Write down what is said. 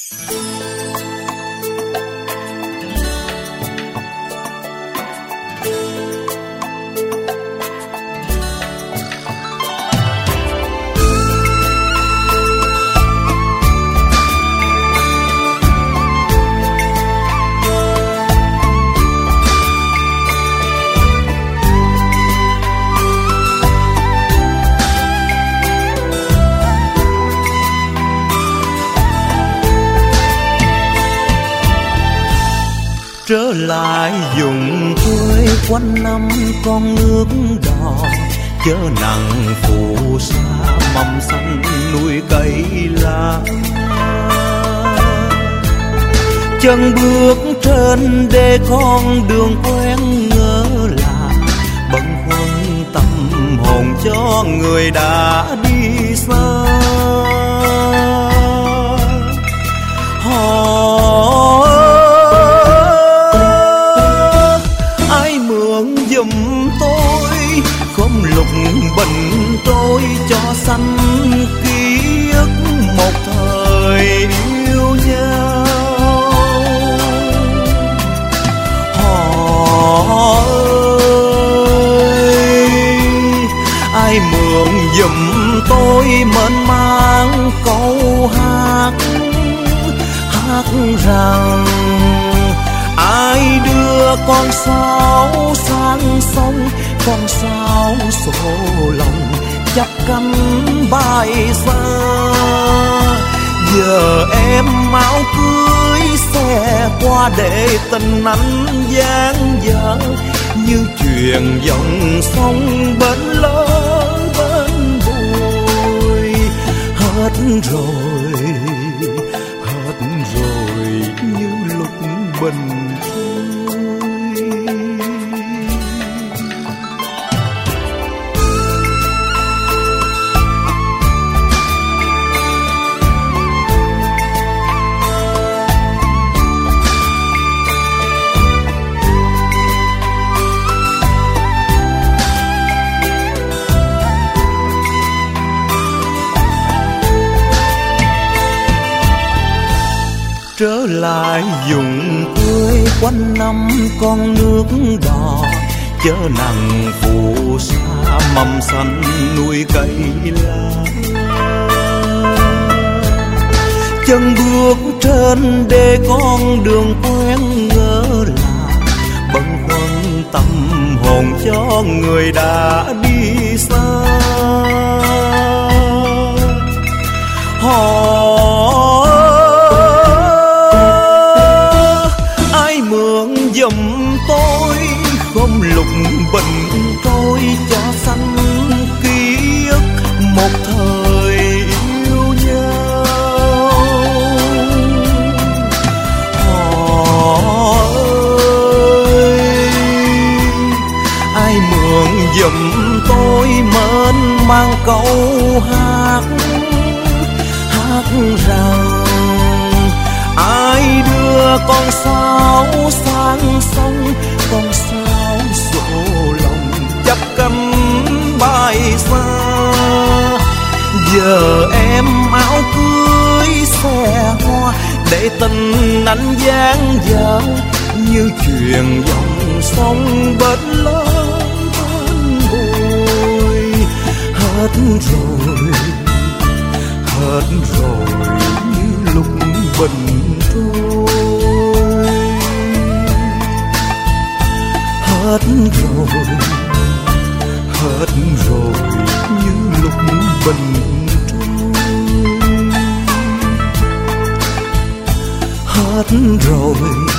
Trở lại vùng quê quanh năm con nước đò, chớ nặng phù sa mầm xanh nuôi cây lá. Chân bước trên đê con đường quen ngỡ là bâng khuâng tâm hồn cho người đã đi xa. Giùm tôi không lục bình trôi cho xanh ký ức một thời yêu nhau. Họ ơi, ai mượn giùm tôi mến mang câu hát, hát rằng ai đưa con sáo sang sông, con sáo sổ lòng chắp cánh bay xa. Giờ em áo cưới xe qua để tình anh dang dở, như chuyện dòng sông bên lỡ bên bồi. Hết rồi như lúc bình trở lại vùng quê quanh năm con nước đò, chớ nặng phù sa mầm xanh nuôi cây lá. Chân bước trên đê con đường quen ngỡ là bâng khuâng tâm hồn cho người đã đi xa. Giùm tôi không lục bình trôi cho xanh ký ức một thời yêu nhau. Họ ơi, ai mượn giùm tôi mến mang câu hát, hát rằng ai đưa con sáo sang sông, con sáo sổ lòng chắp cánh bay xa. Giờ em áo cưới xe hoa để tình anh dang dở, như chuyện dòng sông bên lỡ bên bồi. Hết rồi như lúc bình trôi. Hết rồi như lúc bình trôi. Hết rồi